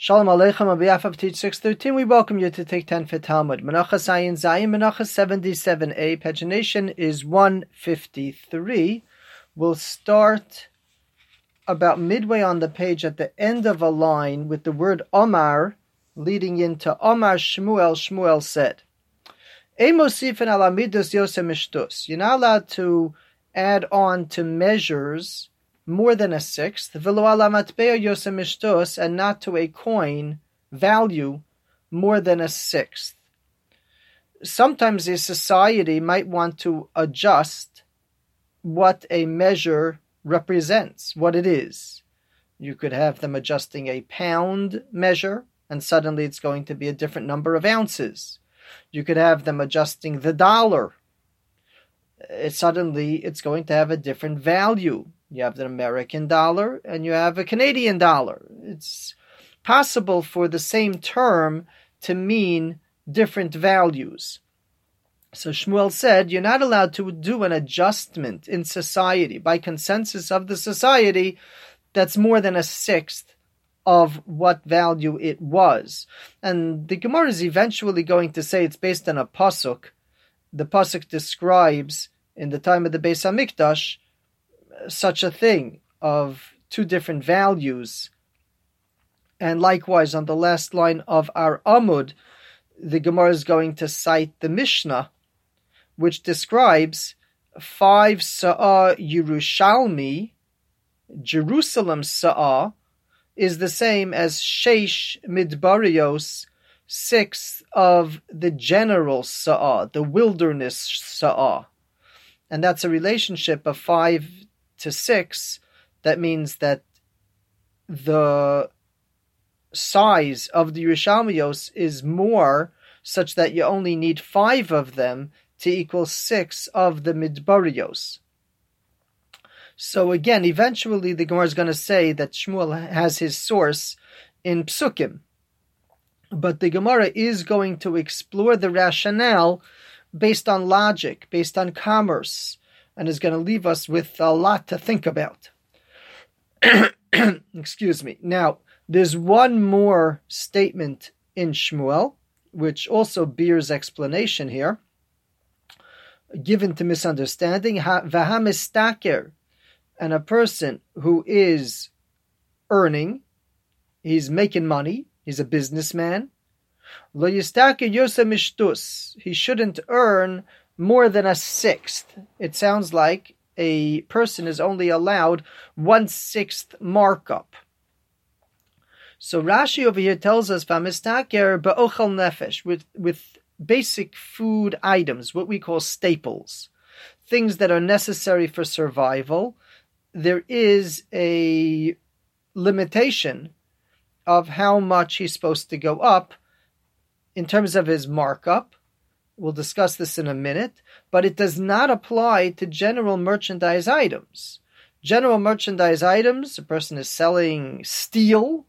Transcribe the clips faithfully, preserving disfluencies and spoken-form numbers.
Shalom Aleichem, on behalf of Teach six thirteen, we welcome you to Take ten for Talmud. Menachos Ayin Zayin, Menachos seventy-seven a, pagination is one fifty-three. We'll start about midway on the page at the end of a line with the word Omar, leading into Omar Shmuel, Shmuel said. Ein mosifin al amidus yosem mishtus. You're not allowed to add on to measures more than a sixth, v'lo ala matbea yosem mishtus, and not to a coin value more than a sixth. Sometimes a society might want to adjust what a measure represents, what it is. You could have them adjusting a pound measure, and suddenly it's going to be a different number of ounces. You could have them adjusting the dollar. It, suddenly it's going to have a different value. You have an American dollar and you have a Canadian dollar. It's possible for the same term to mean different values. So Shmuel said, you're not allowed to do an adjustment in society by consensus of the society that's more than a sixth of what value it was. And the Gemara is eventually going to say it's based on a pasuk. The pasuk describes, in the time of the Beis HaMikdash, such a thing of two different values. And likewise, on the last line of our Amud, the Gemara is going to cite the Mishnah, which describes five Sa'ah Yerushalmi, Jerusalem Sa'ah, is the same as Sheish Midbarios, six of the general Sa'ah, the wilderness Sa'ah. And that's a relationship of five to six. That means that the size of the Yerushalmios is more, such that you only need five of them to equal six of the Midbarios. So again, eventually the Gemara is going to say that Shmuel has his source in Psukim. But the Gemara is going to explore the rationale based on logic, based on commerce, and is going to leave us with a lot to think about. Excuse me. Now, there's one more statement in Shmuel, which also bears explanation here, given to misunderstanding. V'hamistaker, and a person who is earning, he's making money, he's a businessman. Lo yistaker yosem mishtus. He shouldn't earn more than a sixth. It sounds like a person is only allowed one-sixth markup. So Rashi over here tells us, V'amistaker ba'ochel nefesh, with, with basic food items, what we call staples, things that are necessary for survival. There is a limitation of how much he's supposed to go up in terms of his markup. We'll discuss this in a minute, but it does not apply to general merchandise items. General merchandise items, a person is selling steel,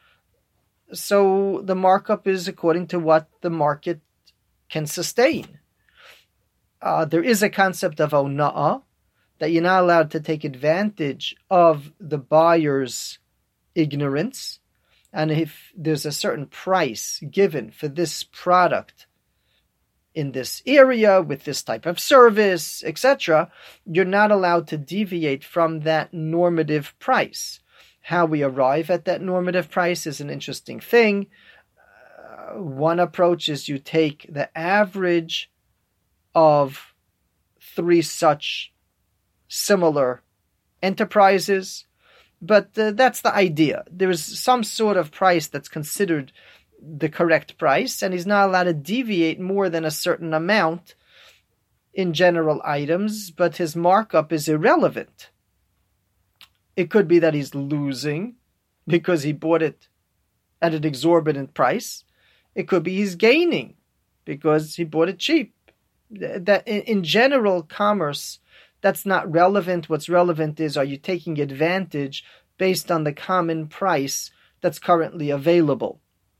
so the markup is according to what the market can sustain. Uh, there is a concept of ona'ah, that you're not allowed to take advantage of the buyer's ignorance. And if there's a certain price given for this product in this area, with this type of service, et cetera, you're not allowed to deviate from that normative price. How we arrive at that normative price is an interesting thing. Uh, one approach is you take the average of three such similar enterprises, but uh, that's the idea. There is some sort of price that's considered the correct price, and he's not allowed to deviate more than a certain amount in general items, but his markup is irrelevant. It could be that he's losing because he bought it at an exorbitant price. It could be he's gaining because he bought it cheap. That in general commerce, that's not relevant. What's relevant is, are you taking advantage based on the common price that's currently available?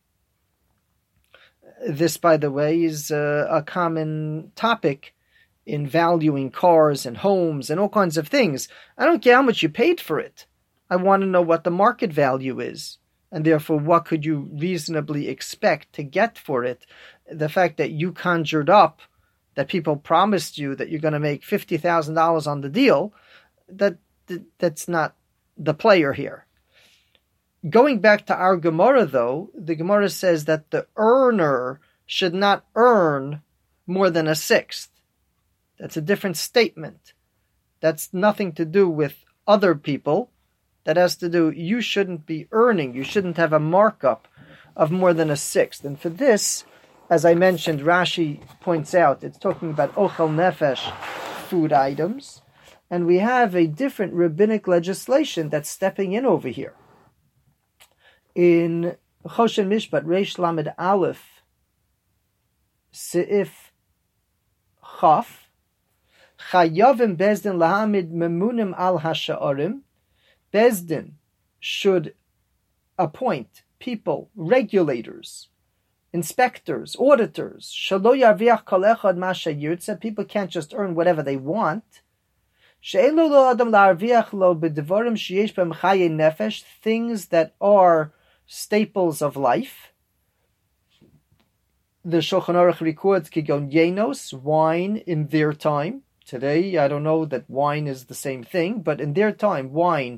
This, by the way, is a, a common topic in valuing cars and homes and all kinds of things. I don't care how much you paid for it. I want to know what the market value is. and therefore what could you reasonably expect to get for it? The fact that you conjured up, that people promised you that you're going to make fifty thousand dollars on the deal, that, that that's not the player here. Going back to our Gemara, though, the Gemara says that the earner should not earn more than a sixth. That's a different statement. That's nothing to do with other people. That has to do, you shouldn't be earning, you shouldn't have a markup of more than a sixth. And for this, as I mentioned, Rashi points out, it's talking about ochel nefesh, food items. And we have a different rabbinic legislation that's stepping in over here. In Choshen Mishpat, Reish Lamed Aleph, Seif Chaf, Chayavim Bezdin Lahamid Memunim Al Hasha'arim. Bezdin should appoint people, regulators, inspectors, auditors. Shelo yarviach kol echad ma sheyirtze. People can't just earn whatever they want. She'elo lo adam la'arviach lo b'devarim sheyesh b'hem chaye nefesh. Things that are staples of life. The Shulchan Aruch records kigon yenos, wine in their time. Today, I don't know that wine is the same thing, but in their time, wine,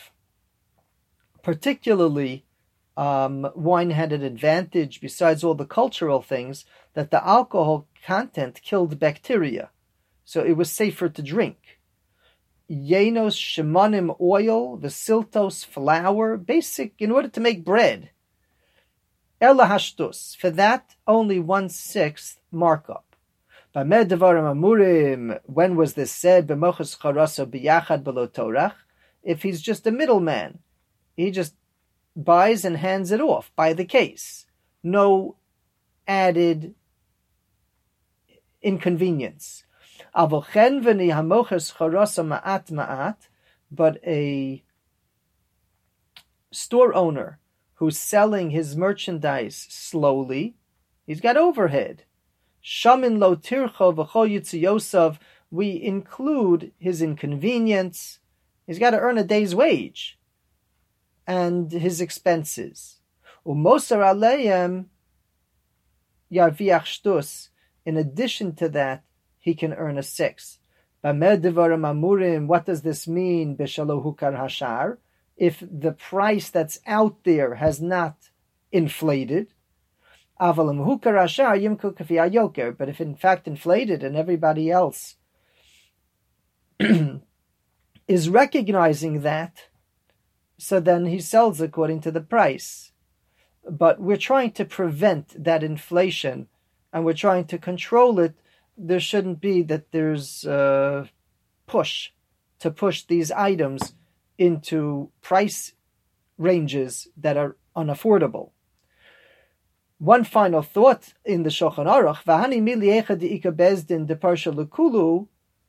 particularly um, wine had an advantage, besides all the cultural things, that the alcohol content killed bacteria. So it was safer to drink. Yenos, shemanim, oil, vesiltos, flour, basic, in order to make bread. Ela hashtus, for that, only one-sixth markup. When was this said? If he's just a middleman, he just buys and hands it off by the case. No added inconvenience. But a store owner who's selling his merchandise slowly, he's got overhead. Shamin lo tircho v'chol yitziyosav, we include his inconvenience. He's got to earn a day's wage and his expenses. Umosar aleim yarviach shtus. In addition to that, he can earn a sixth. Bamed devarim amurim. What does this mean? B'shalo hukar hashar. If the price that's out there has not inflated. But if in fact inflated and everybody else is recognizing that, so then he sells according to the price. But we're trying to prevent that inflation and we're trying to control it. There shouldn't be that there's a push to push these items into price ranges that are unaffordable. One final thought in the Shulchan Aruch, V'hani miliecha de'ika bezdin deparsha lekulu.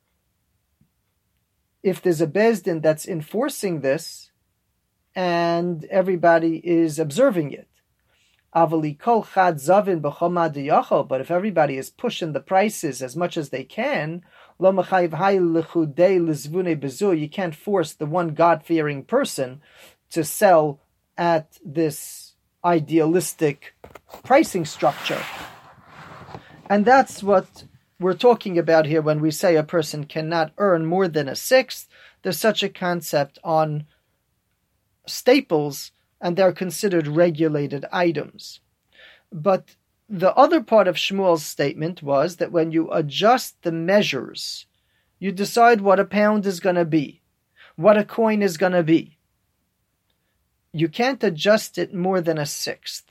If there's a bezdin that's enforcing this, and everybody is observing it, avali kol chad zavin b'choma diyachol. But if everybody is pushing the prices as much as they can, lo mechayiv hay lechudei lizvune bezu. You can't force the one God-fearing person to sell at this idealistic pricing structure. And that's what we're talking about here when we say a person cannot earn more than a sixth. There's such a concept on staples, and they're considered regulated items. But the other part of Shmuel's statement was that when you adjust the measures, you decide what a pound is going to be, what a coin is going to be. You can't adjust it more than a sixth.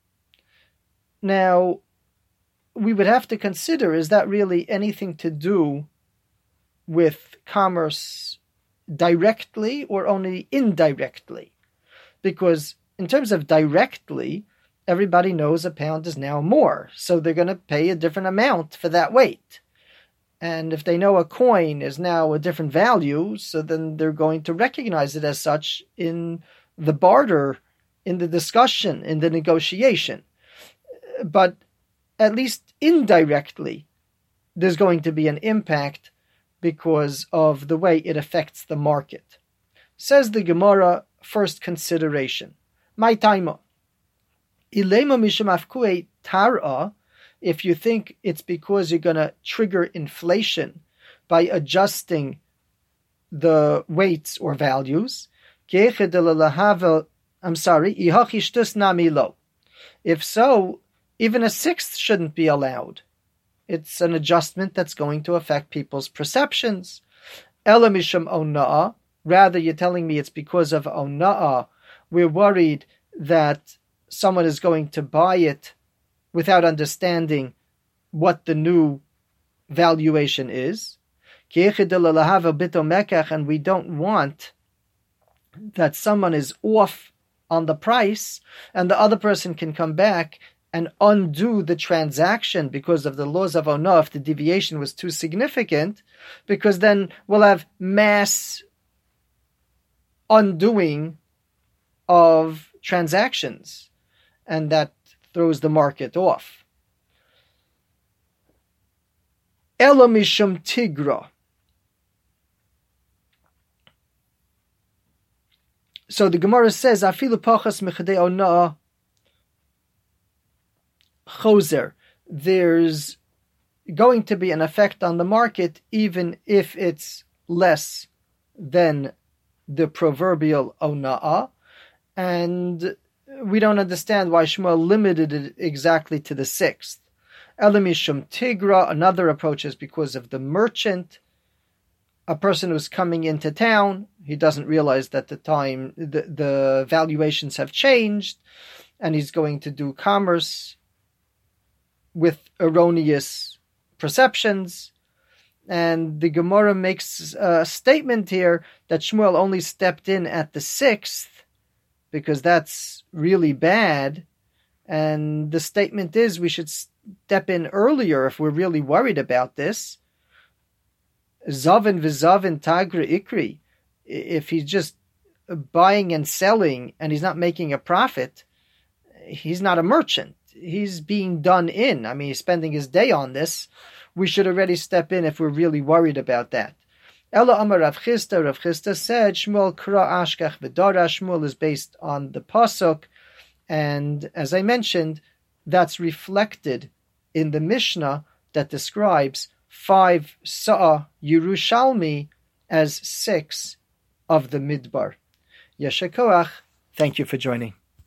Now, we would have to consider, is that really anything to do with commerce directly or only indirectly? Because in terms of directly, everybody knows a pound is now more, so they're going to pay a different amount for that weight. And if they know a coin is now a different value, so then they're going to recognize it as such in the barter, in the discussion, in the negotiation. But at least indirectly, there's going to be an impact because of the way it affects the market. Says the Gemara, first consideration. My taima. Ilema mishum afkue tar'a, if you think it's because you're going to trigger inflation by adjusting the weights or values, I'm sorry, if so, even a sixth shouldn't be allowed. It's an adjustment that's going to affect people's perceptions. Ela mishum ona'a, rather you're telling me it's because of ona'a, we're worried that someone is going to buy it without understanding what the new valuation is. And we don't want that someone is off on the price and the other person can come back and undo the transaction because of the laws of Onah if the deviation was too significant, because then we'll have mass undoing of transactions, and that throws the market off. Ela mishum tigra. So the Gemara says, "Afilu pachas mechadei onah choser." There's going to be an effect on the market, even if it's less than the proverbial ona'ah, and we don't understand why Shmuel limited it exactly to the sixth. Elamishum tigra. Another approach is because of the merchant, a person who's coming into town. He doesn't realize that the time the, the valuations have changed, and he's going to do commerce with erroneous perceptions. And the Gemara makes a statement here that Shmuel only stepped in at the sixth because that's really bad. And the statement is we should step in earlier if we're really worried about this. Zavin v'zavin tagra ikri. If he's just buying and selling and he's not making a profit, he's not a merchant. He's being done in. I mean, he's spending his day on this. We should already step in if we're really worried about that. Ella Amar Rav Chisda. Rav Chisda said, Shmuel Kra Ashkach V'Dara. Shmuel is based on the Pasuk. And as I mentioned, that's reflected in the Mishnah that describes five Sa'ah Yerushalmi as six of the Midbar. Yesha Koach. Thank you for joining.